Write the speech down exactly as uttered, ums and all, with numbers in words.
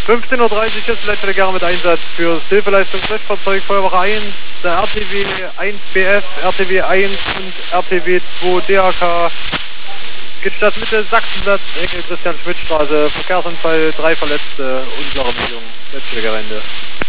fünfzehn Uhr dreißig ist Leitstelle mit Einsatz für das Hilfeleistungslöschfahrzeug Feuerwache eins, der R T W eins B F, R T W eins und R T W zwei D A K. Gestadt Mitte, Sachsenplatz, Ecke Christian-Schmidt-Straße, Verkehrsunfall, drei Verletzte, unklare Meldung, Leitstelle Gerende.